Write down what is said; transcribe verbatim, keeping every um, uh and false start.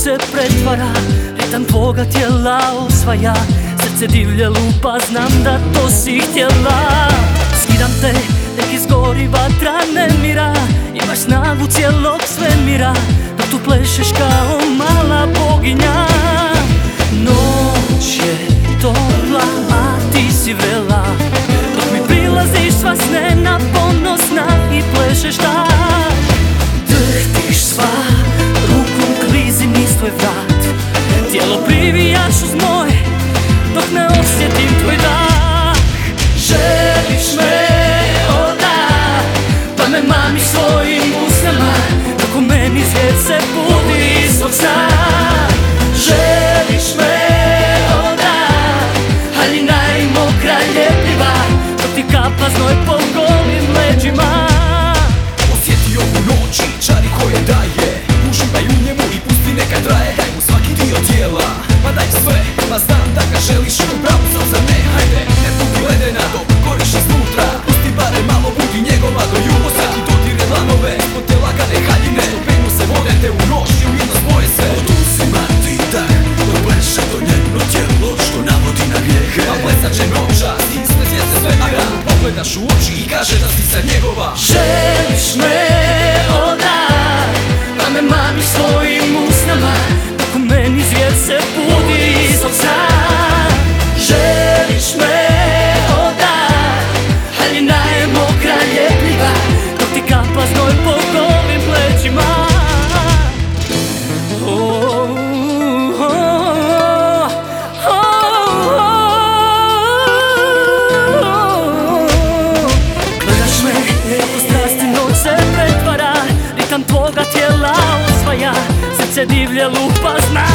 se pretvara, ritam tvoga tijela osvaja. Srce divlje lupa, znam da to si htjela. Skidam te, nek izgori vatra nemira. Imaš snagu cijelog svemira, dok tu plešeš kao mala boginja. Noć je topla, a ti si vrela, dok mi prilaziš sva snena, ponosna i plešeš tak. Drhtiš sva, rukom klizi niz tvoj vrat, tijelo privijaš uz moj, dok ne osjetim tvoj dah. Želiš me, o da, pa me mamiš svojim usnama, dok u meni svijet se budi iz svog sna. Želiš me, o da, haljina i mokra ljepljiva, dok ti kapa znoj po golim leđima. Osjeti ovu noć i čari koje daje, uživaj u njemu i pusti neka traje. Daj mu svaki dio tijela, pa daj sve, pa znam da ga želiš. Upravo sam za ne, hajde, ne budi ledena dok goriš iznutra. Pusti bare malo, budi njegova do jugosa i dotire dlanove ispod te lagane haljine. Stopenu se vode te u noć i u jedno svoje se oduzima ti dah, dok pleše to njeno tijelo što navodi na grijehe. A plesat će noćas i sve zvijezde svemira, pogledaš u oči i kaže da si sad njegova. Želiš me, o da, pa me mamiš svojim usnama, dok u meni zvijer se budi iz svog sna. Želiš me, o da, haljina je mokra ljepljiva, dok ti kapa znoj po golim plećima. Oh, oh, oh, oh, oh. Gledaš me, kako strasti noć se pretvara, ritam tvoga tijela osvaja. Srce divlje lupa, zna